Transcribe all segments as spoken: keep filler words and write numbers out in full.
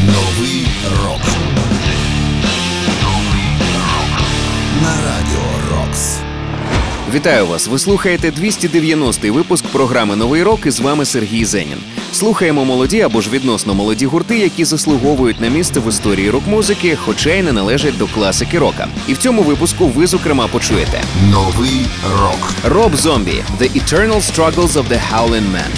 Новий рок. На радіо Рокс. Вітаю вас! Ви слухаєте двісті дев'яностий випуск програми «Новий рок» і з вами Сергій Зенін. Слухаємо молоді або ж відносно молоді гурти, які заслуговують на місце в історії рок-музики, хоча й не належать до класики рока. І в цьому випуску ви, зокрема, почуєте Новий рок. Rob Zombie – The Eternal Struggles of the Howlin' Man.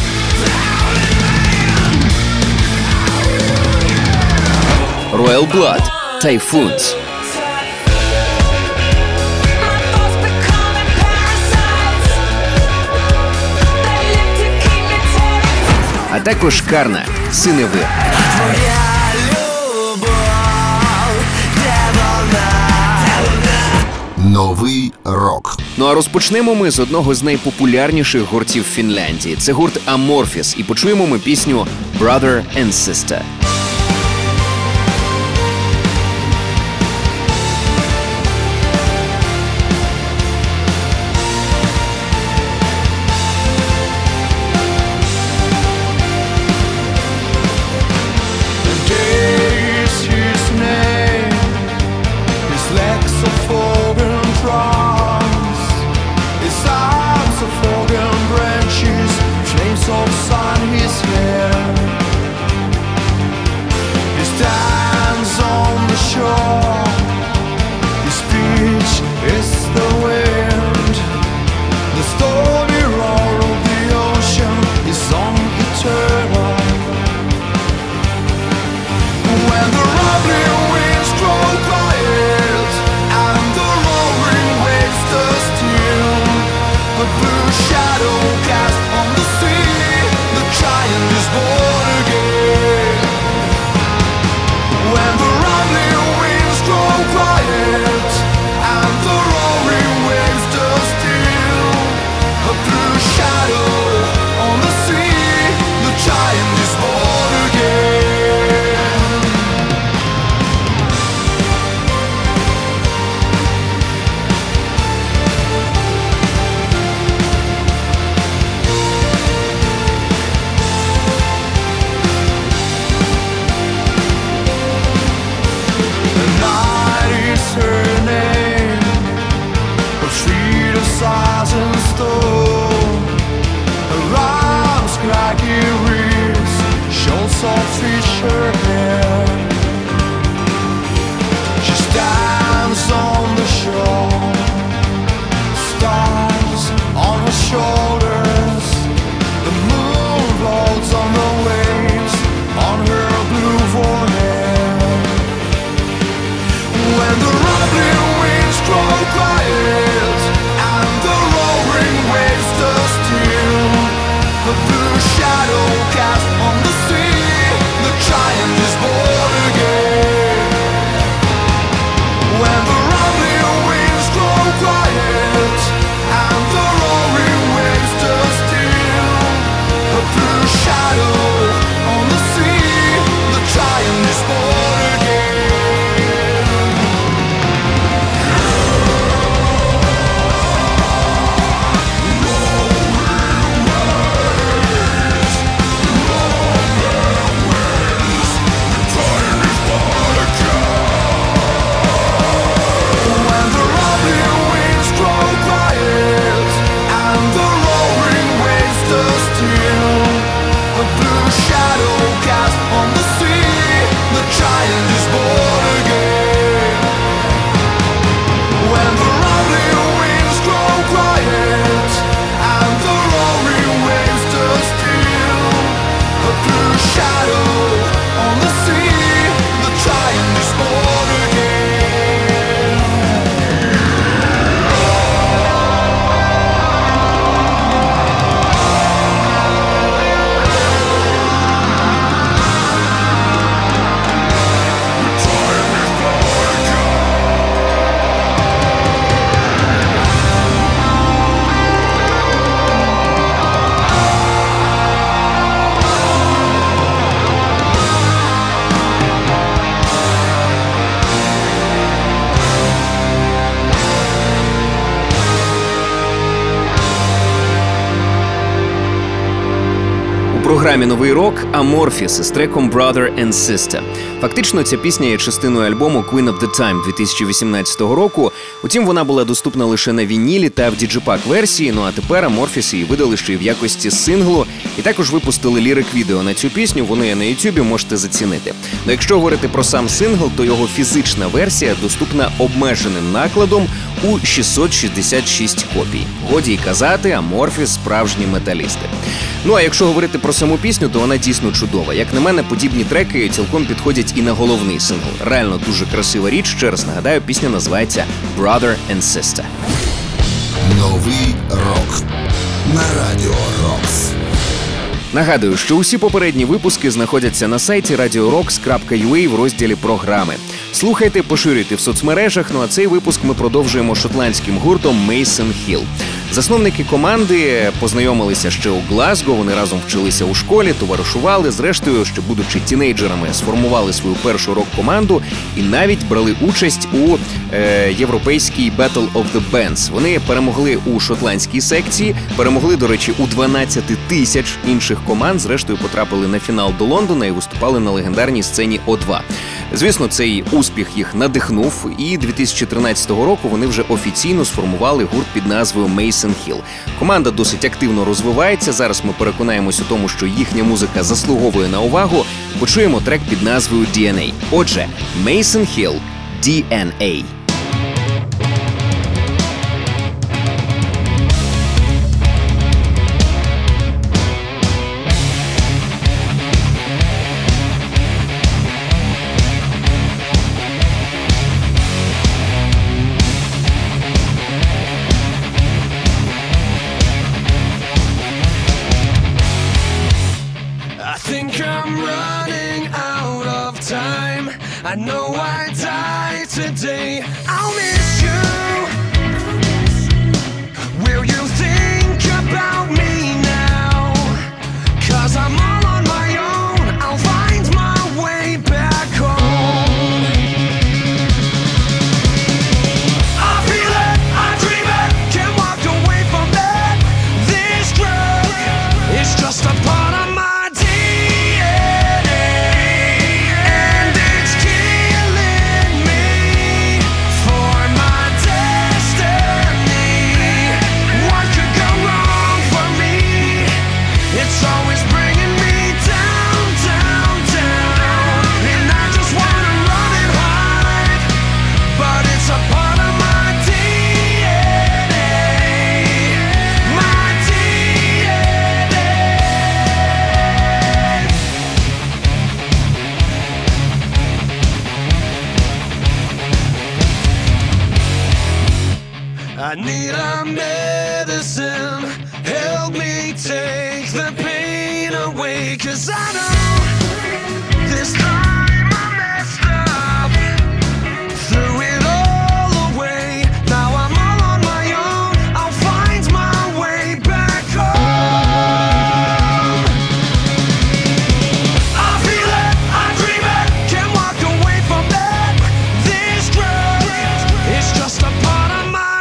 Royal Blood – Typhoons. А також Карна – Синевир. Новий рок. Ну а розпочнемо ми з одного з найпопулярніших гуртів Фінляндії. Це гурт Amorphis. І почуємо ми пісню «Brother and Sister». Waves grow quiet and the roaring waves програмі «Новий рок» Amorphis із треком «Brother and Sister». Фактично, ця пісня є частиною альбому «Queen of the Time» дві тисячі вісімнадцятого року. Утім, вона була доступна лише на вінілі та в діджипак-версії, ну а тепер Amorphis її видали ще й в якості синглу, і також випустили лірик-відео на цю пісню, воно є на ютубі, можете зацінити. Ну якщо говорити про сам сингл, то його фізична версія доступна обмеженим накладом у шістсот шістдесят шість копій. Годі й казати, Amorphis – справжні металісти. Ну а якщо говорити про саму пісню, то вона дійсно чудова. Як на мене, подібні треки цілком підходять і на головний сингл. Реально дуже красива річ. Ще раз нагадаю, пісня називається «Brother and Sister». Новий рок на Радіо Рокс. Нагадую, що усі попередні випуски знаходяться на сайті радіо рокс крапка ю а в розділі «Програми». Слухайте, поширюйте в соцмережах, ну а цей випуск ми продовжуємо шотландським гуртом Mason Hill. Засновники команди познайомилися ще у Глазго, вони разом вчилися у школі, товаришували, зрештою, ще будучи тінейджерами, сформували свою першу рок-команду і навіть брали участь у е, європейській Battle of the Bands. Вони перемогли у шотландській секції, перемогли, до речі, у дванадцять тисяч інших команд, зрештою потрапили на фінал до Лондона і виступали на легендарній сцені О два. Звісно, цей успіх їх надихнув, і дві тисячі тринадцятого року вони вже офіційно сформували гурт під назвою Mason Hill. Команда досить активно розвивається, зараз ми переконаємось у тому, що їхня музика заслуговує на увагу. Почуємо трек під назвою ді ен ей. Отже, Mason Hill – ді ен ей. I know I die today. I'll miss you. Will you think about me now? 'Cause I'm all on my own. I'll find my way back home. I feel it, I dream it, can't walk away from that. This drug is just a part of my I need a medicine, help me take the pain away. 'Cause I know this time I messed up, threw it all away. Now I'm all on my own, I'll find my way back home. I feel it, I dream it, can't walk away from that. This drug is just a part of my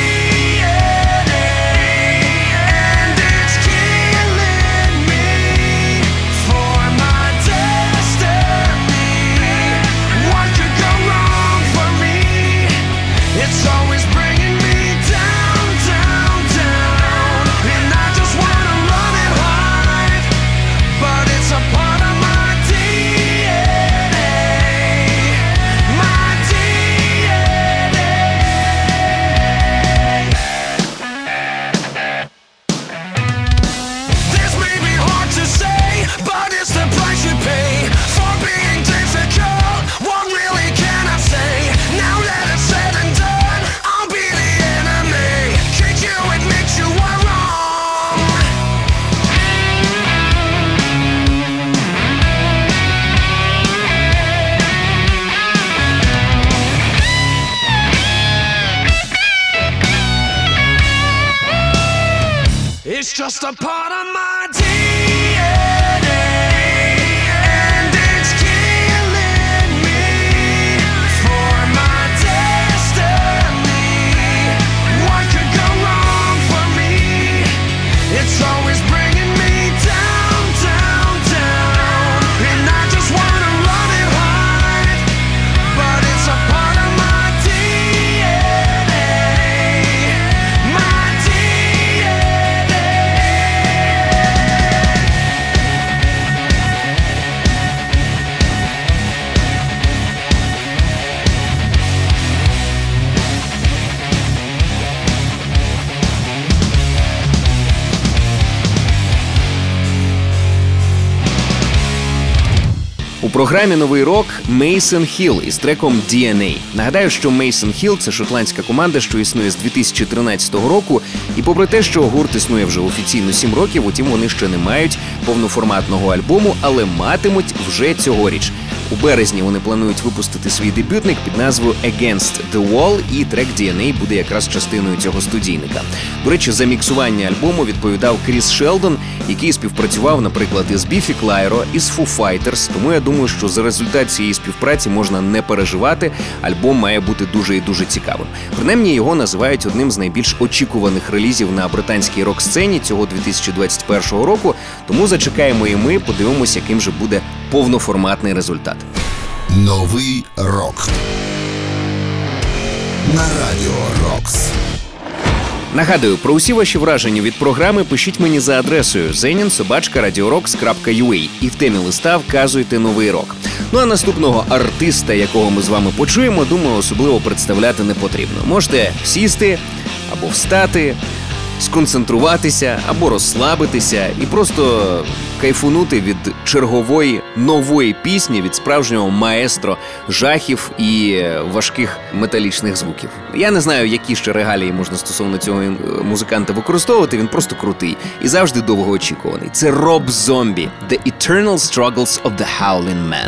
It's just a part of my D N A, and it's killing me for my destiny. What could go wrong for me? It's always bringing me down, down, програмі «Новий рок» Мейсон Хілл із треком ді ен ей. Нагадаю, що Мейсон Хілл – це шотландська команда, що існує з дві тисячі тринадцятого року, і попри те, що гурт існує вже офіційно сім років, утім вони ще не мають повноформатного альбому, але матимуть вже цьогоріч. У березні вони планують випустити свій дебютник під назвою «Against the Wall», і трек ді ен ей буде якраз частиною цього студійника. До речі, за міксування альбому відповідав Кріс Шелдон, який співпрацював, наприклад, із Біфі Клайро, із Foo Fighters, тому я думаю, що за результат цієї співпраці можна не переживати, альбом має бути дуже і дуже цікавим. Принаймні, його називають одним з найбільш очікуваних релізів на британській рок-сцені цього дві тисячі двадцять першого року, тому зачекаємо і ми, подивимося, яким же буде повноформатний результат. Новий рок на Радіо Рокс. Нагадую, про усі ваші враження від програми пишіть мені за адресою зенін собачка радіорокс крапка ю а і в темі листа вказуйте «Новий рок». Ну а наступного артиста, якого ми з вами почуємо, думаю, особливо представляти не потрібно. Можете сісти або встати, сконцентруватися або розслабитися і просто кайфунути від чергової нової пісні від справжнього маестро жахів і важких металічних звуків. Я не знаю, які ще регалії можна стосовно цього музиканта використовувати, він просто крутий і завжди довгоочікуваний. Це Роб Зомбі, The Eternal Struggles of the Howling Man.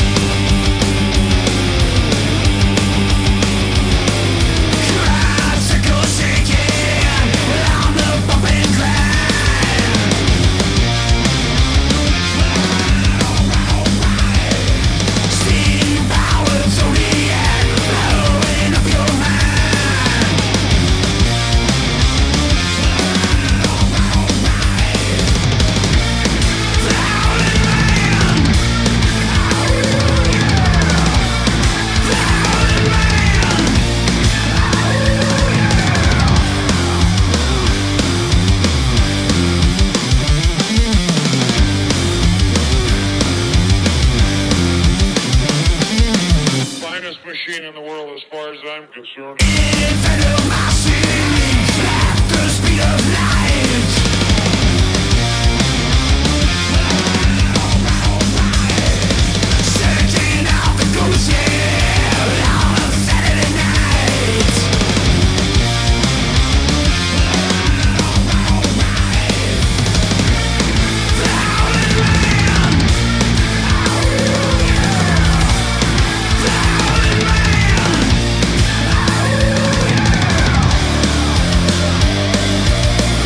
Machine in the world as far as I'm concerned. Infinite machines at the speed of light. Searching out the ghost shell on a Saturday night. The Howling Man. The Howling Man.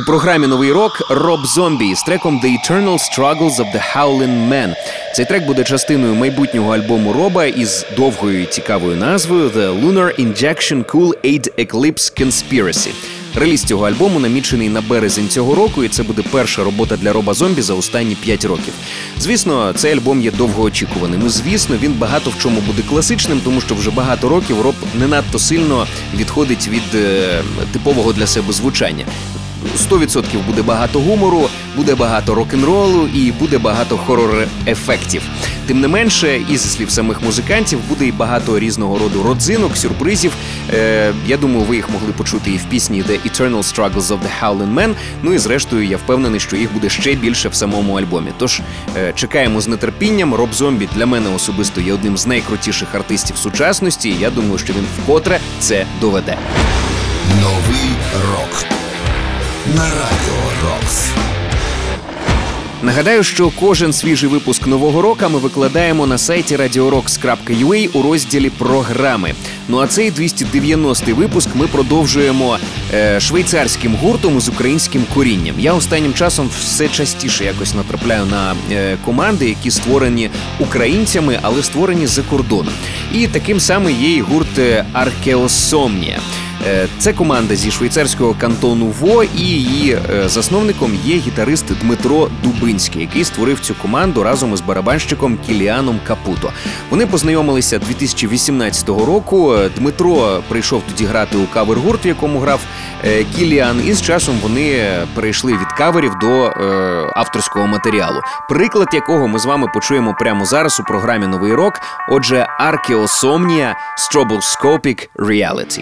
програмі «Новий рок» Роб Зомбі з треком «The Eternal Struggles of the Howlin' Man». Цей трек буде частиною майбутнього альбому Роба із довгою і цікавою назвою «The Lunar Injection Cool Aid Eclipse Conspiracy». Реліз цього альбому намічений на березень цього року, і це буде перша робота для Роба Зомбі за останні п'ять років. Звісно, цей альбом є довгоочікуваним. І, звісно, він багато в чому буде класичним, тому що вже багато років Роб не надто сильно відходить від е, типового для себе звучання. сто відсотків буде багато гумору, буде багато рок-н-ролу і буде багато хорор-ефектів. Тим не менше, і зі слів самих музикантів, буде і багато різного роду родзинок, сюрпризів. Е, я думаю, ви їх могли почути і в пісні «The Eternal Struggles of the Howlin' Man», ну і зрештою я впевнений, що їх буде ще більше в самому альбомі. Тож е, чекаємо з нетерпінням. Роб Зомбі для мене особисто є одним з найкрутіших артистів сучасності, і я думаю, що він вкотре це доведе. Новий рок на Радіо Рокс. Нагадаю, що кожен свіжий випуск «Нового року» ми викладаємо на сайті радіо рокс крапка ю а у розділі «Програми». Ну а цей двісті дев'яностий випуск ми продовжуємо е, швейцарським гуртом з українським корінням. Я останнім часом все частіше якось натрапляю на е, команди, які створені українцями, але створені за кордоном. І таким саме є і гурт «Аркеосомнія». Це команда зі швейцарського кантону Во, і її засновником є гітарист Дмитро Дубинський, який створив цю команду разом із барабанщиком Кіліаном Капуто. Вони познайомилися дві тисячі вісімнадцятого року. Дмитро прийшов тоді грати у кавер-гурт, в якому грав Кіліан, і з часом вони перейшли від каверів до е, авторського матеріалу. Приклад якого ми з вами почуємо прямо зараз у програмі «Новий рок». Отже, Аркеосомнія Stroboscopic Reality.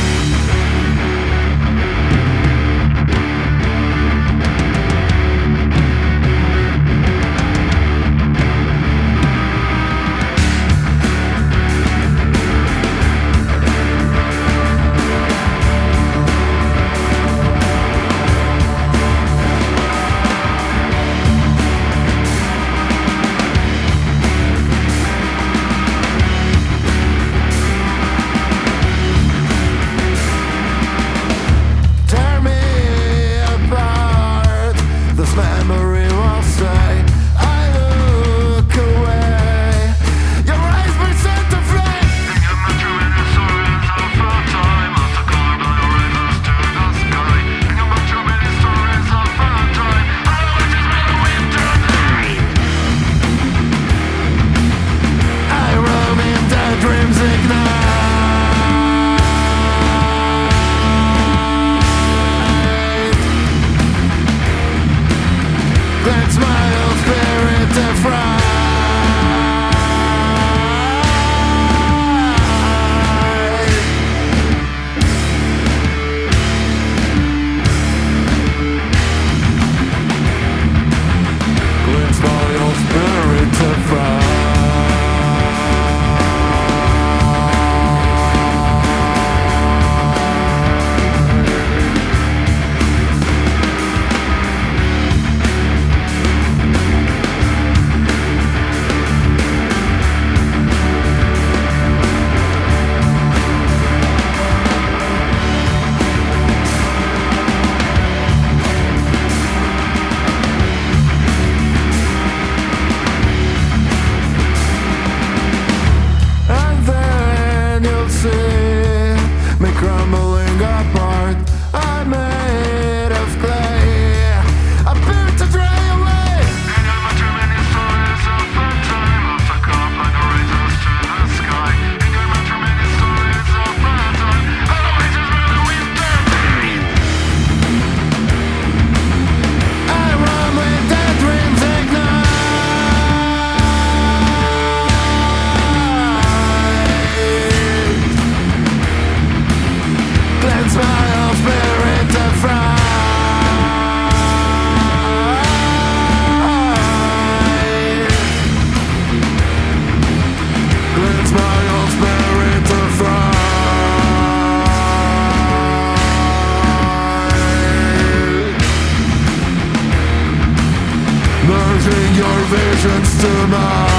visions tonight.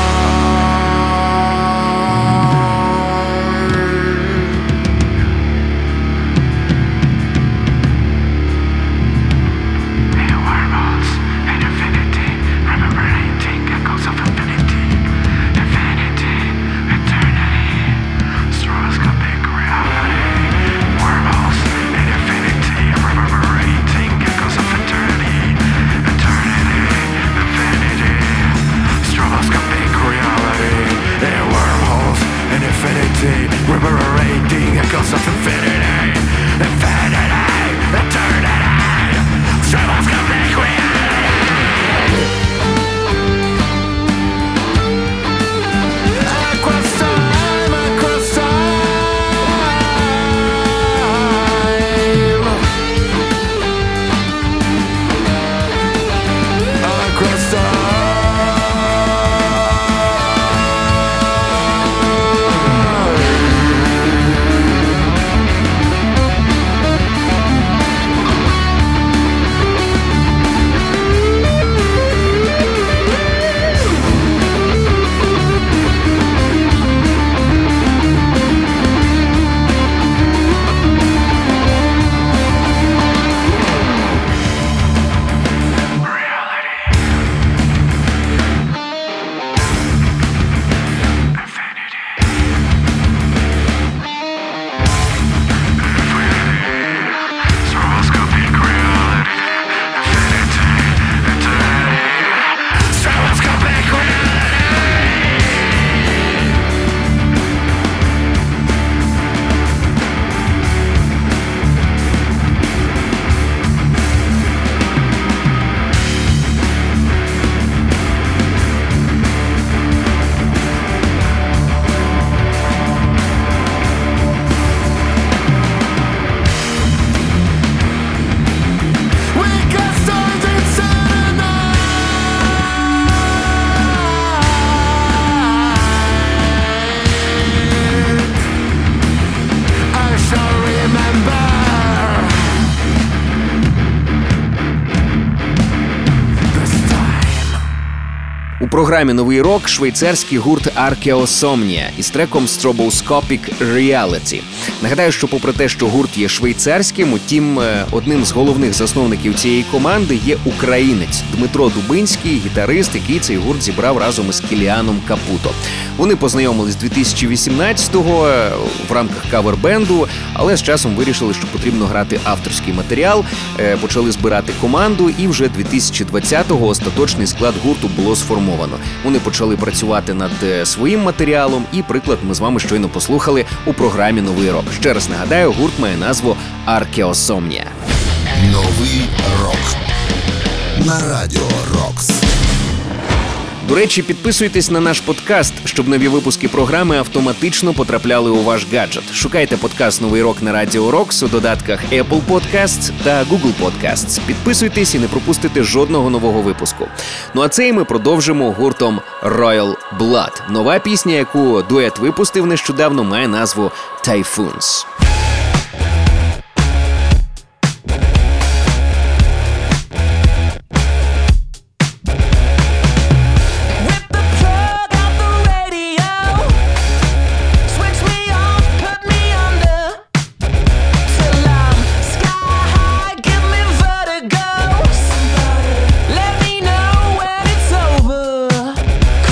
У програмі «Новий рок» швейцарський гурт Archaeosomnia із треком Stroboscopic Reality. Нагадаю, що попри те, що гурт є швейцарським, утім, одним з головних засновників цієї команди є українець Дмитро Дубинський, гітарист, який цей гурт зібрав разом із Кіліаном Капуто. Вони познайомились дві тисячі вісімнадцятого в рамках кавер-бенду, але з часом вирішили, що потрібно грати авторський матеріал, почали збирати команду, і вже дві тисячі двадцятого остаточний склад гурту було сформовано. Вони почали працювати над своїм матеріалом, і приклад ми з вами щойно послухали у програмі «Новий рок». Ще раз нагадаю, гурт має назву Archaeosomnia. Новий рок на Радіо Рокс. До речі, підписуйтесь на наш подкаст, щоб нові випуски програми автоматично потрапляли у ваш гаджет. Шукайте подкаст «Новий рок» на Радіо Рокс у додатках Apple Podcasts та Google Podcasts. Підписуйтесь і не пропустите жодного нового випуску. Ну а цей ми продовжимо гуртом Royal Blood. Нова пісня, яку дует випустив нещодавно, має назву Typhoons.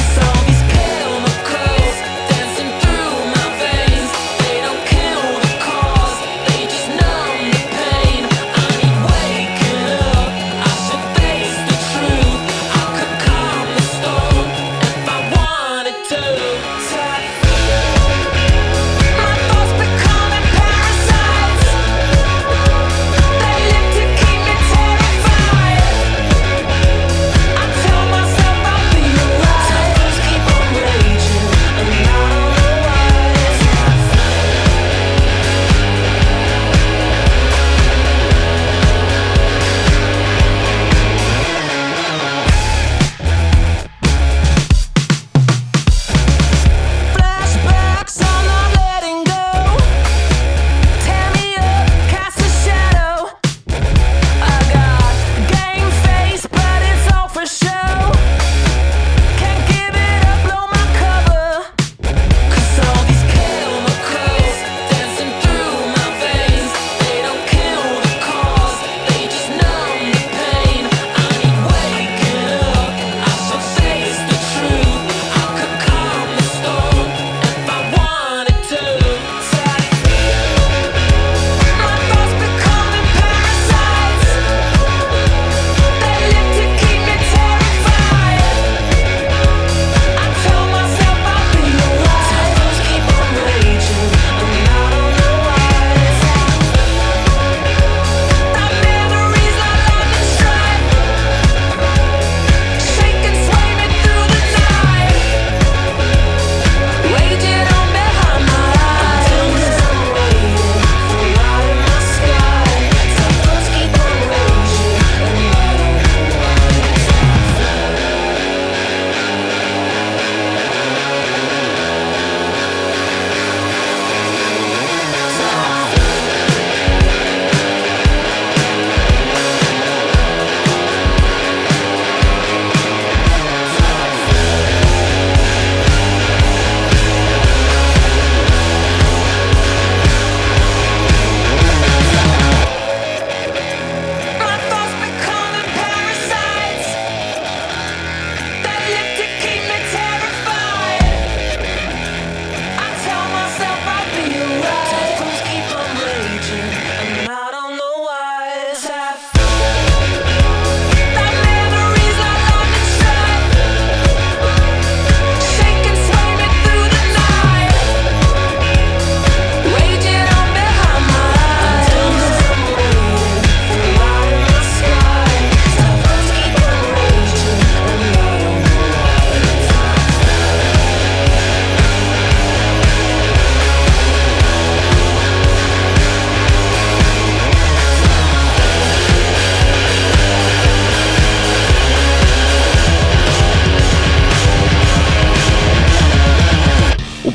Dancing through my veins, they don't kill the cold.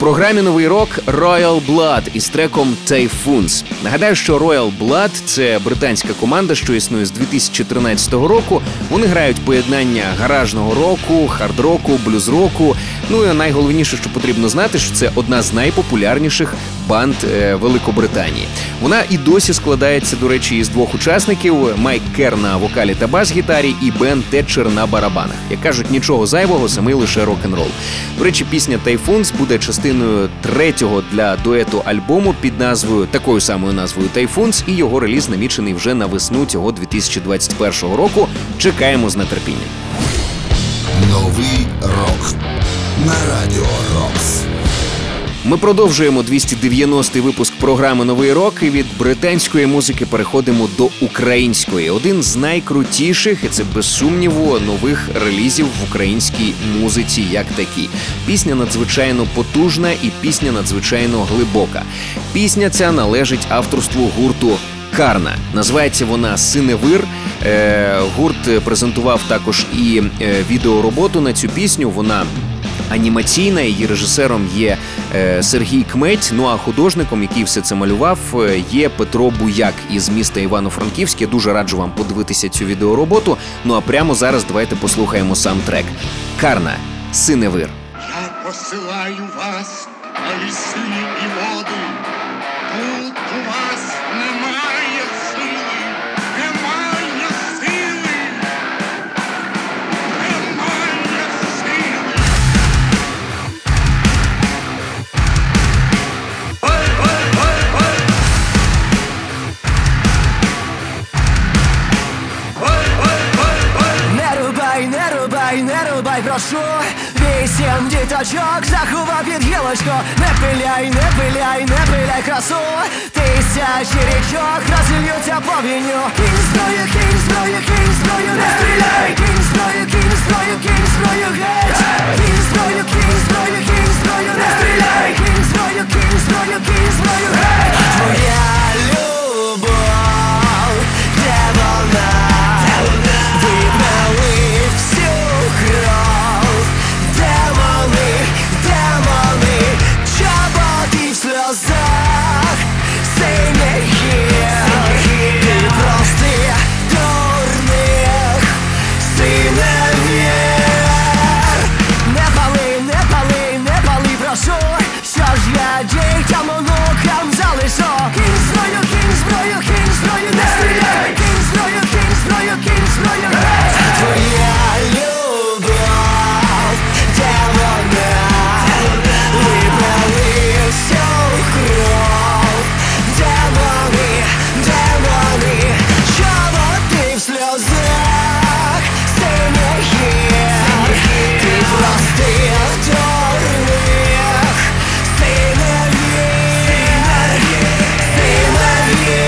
програмі «Новий рок» Royal Blood із треком Typhoons. Нагадаю, що Royal Blood – це британська команда, що існує з дві тисячі тринадцятого року. Вони грають поєднання гаражного року, хард-року, блюз-року. Ну і найголовніше, що потрібно знати, що це одна з найпопулярніших банд е, Великобританії. Вона і досі складається, до речі, із двох учасників – Майк Керр на вокалі та бас-гітарі і Бен Тетчер на барабанах. Як кажуть, нічого зайвого, самий лише рок-н-рол. До речі, пісня «Typhoons» буде частиною третього для дуету альбому під назвою, такою самою назвою «Typhoons», і його реліз намічений вже на весну цього дві тисячі двадцять першого року. Чекаємо з нетерпінням. Новий рок на Радіо Рокс. Ми продовжуємо двісті дев'яностий випуск програми «Новий рок» і від британської музики переходимо до української. Один з найкрутіших, і це без сумніву, нових релізів в українській музиці як такій. Пісня надзвичайно потужна і пісня надзвичайно глибока. Пісня ця належить авторству гурту «Карна». Називається вона «Синевир». Е, гурт презентував також і е, відеороботу на цю пісню. Вона анімаційна, її режисером є е, Сергій Кметь, ну а художником, який все це малював, є Петро Буяк із міста Івано-Франківськ. Я дуже раджу вам подивитися цю відеороботу. Ну а прямо зараз давайте послухаємо сам трек. «Карна. Синевир». Я посилаю вас на ліси і води. Тут у вас немає сили, немає сили, немає сили. Ой, ой, ой, ой. Ой, ой, ой, ой. Не рубай, не рубай, не рубай, прошу. Вісім діточок заховав під гілочку. Не пиляй, не пиляй, не пиляй красу. Тисячі річок розільються по війню. Кінь зброю, кінь зброю, кінь зброю, не стріляй. Кінь зброю, кінь зброю, кінь зброю, геть. Кінь зброю, кінь зброю, кінь зброю, не стріляй. Кінь зброю, кінь зброю, кінь зброю, геть. Твоя любов, де вона? Випали всю кров. Демони, демони, чоботи в сльозах, синіх гір. Ти простих дурних синевір. Не пали, не пали, не пали, прошу. Що ж я дітям, онукам залишу? Кінь зброю, кінь зброю, кінь зброю, не стріляй. Кінь зброю, кінь зброю, кінь зброю, геть. Твоя любов, де вона? Вибрали всю кров. Демони, демони, чоботи в сльозах, синіх гір. Ти простих дурних синевір, синевір.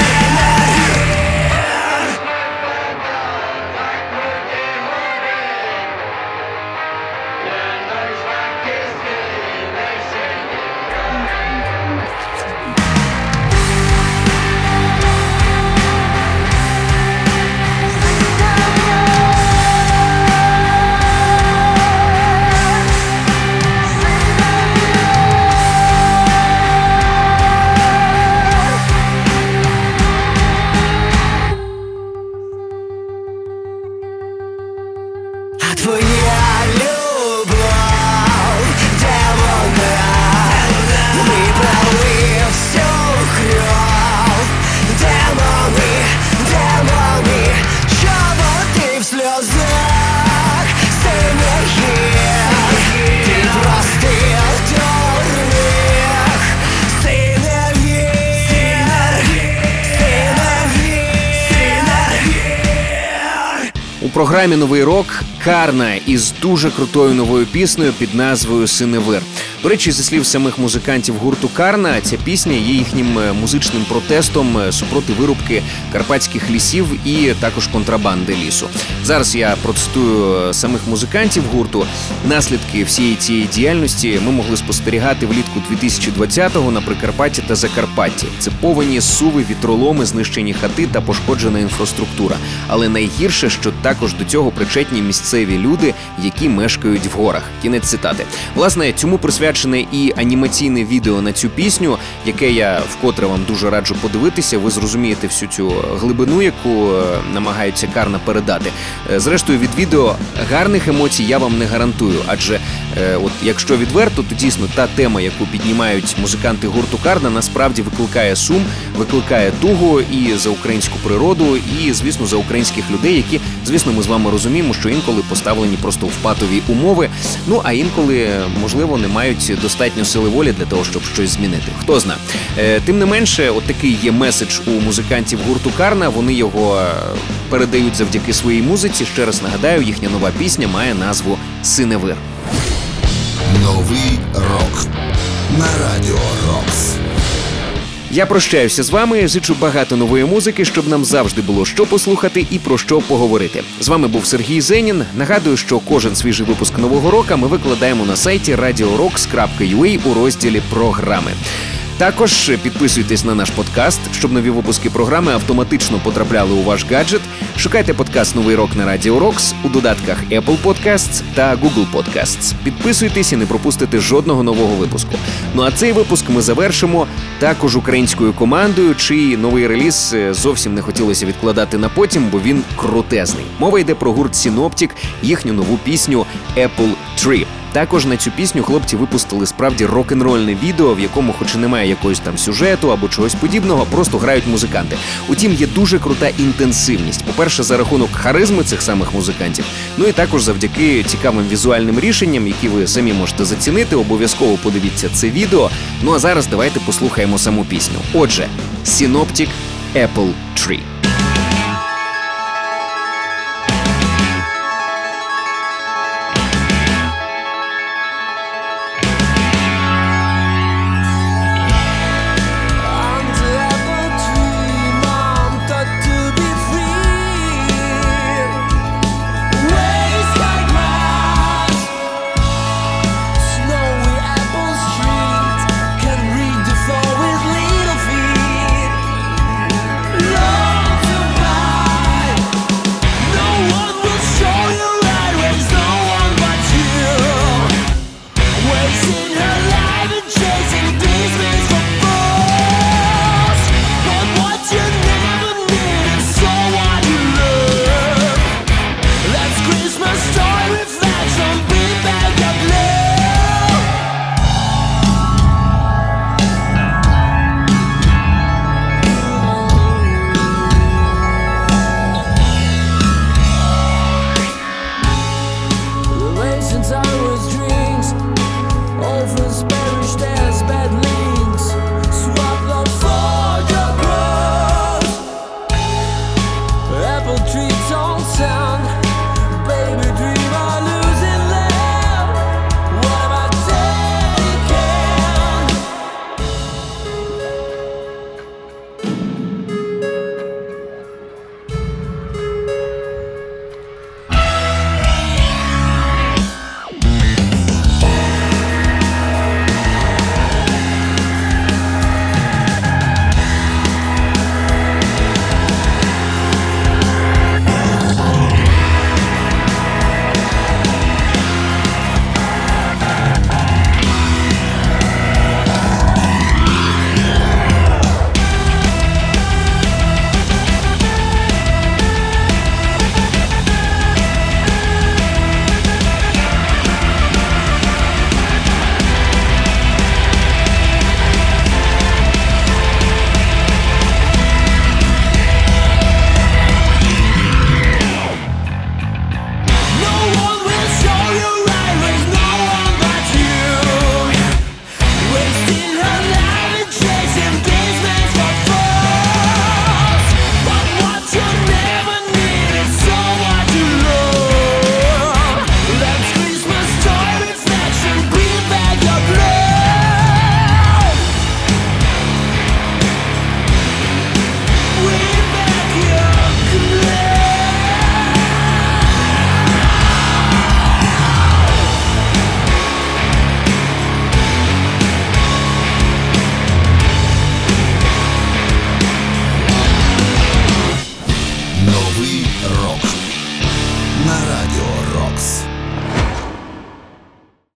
А твоя любов, де вона? Вибрали всю кров. Демони, демони, чоботи в сльозах, синіх гір. Ти простих дурних синевір, синевір. У програмі «Новий рок» «Карна» із дуже крутою новою піснею під назвою «Синевир». До речі, зі слів самих музикантів гурту «Карна», ця пісня є їхнім музичним протестом супроти вирубки карпатських лісів і також контрабанди лісу. Зараз я процитую самих музикантів гурту. Наслідки всієї цієї діяльності ми могли спостерігати влітку дві тисячі двадцятого на Прикарпатті та Закарпатті. Це повені, суви, вітроломи, знищені хати та пошкоджена інфраструктура. Але найгірше, що також до цього причетні місцеві люди, які мешкають в горах. Кінець цитати. Власне, цьому присвячено присвячене і анімаційне відео на цю пісню, яке я вкотре вам дуже раджу подивитися. Ви зрозумієте всю цю глибину, яку намагаються Карна передати. Зрештою, від відео гарних емоцій я вам не гарантую, адже от якщо відверто, то дійсно та тема, яку піднімають музиканти гурту Карна, насправді викликає сум, викликає тугу і за українську природу, і, звісно, за українських людей, які, звісно, ми з вами розуміємо, що інколи поставлені просто в патові умови, ну а інколи, можливо, не мають достатньо сили волі для того, щоб щось змінити. Хто знає. Тим не менше, от такий є меседж у музикантів гурту Карна, вони його передають завдяки своїй музиці. Ще раз нагадаю, їхня нова пісня має назву «Синевир». Новий рок на Радіо Рокс. Я прощаюся з вами, зичу багато нової музики, щоб нам завжди було що послухати і про що поговорити. З вами був Сергій Зенін. Нагадую, що кожен свіжий випуск Нового року ми викладаємо на сайті радіо рокс крапка ю а у розділі «Програми». Також підписуйтесь на наш подкаст, щоб нові випуски програми автоматично потрапляли у ваш гаджет. Шукайте подкаст «Новий рок» на Радіо Рокс у додатках Apple Podcasts та Google Podcasts. Підписуйтесь і не пропустите жодного нового випуску. Ну а цей випуск ми завершимо також українською командою, чий новий реліз зовсім не хотілося відкладати на потім, бо він крутезний. Мова йде про гурт Synoptic, їхню нову пісню «Apple Tree». Також на цю пісню хлопці випустили справді рок-н-рольне відео, в якому хоч і немає якогось там сюжету або чогось подібного, просто грають музиканти. Утім, є дуже крута інтенсивність. По-перше, за рахунок харизми цих самих музикантів, ну і також завдяки цікавим візуальним рішенням, які ви самі можете зацінити. Обов'язково подивіться це відео. Ну а зараз давайте послухаємо саму пісню. Отже, Synoptic, Apple Tree.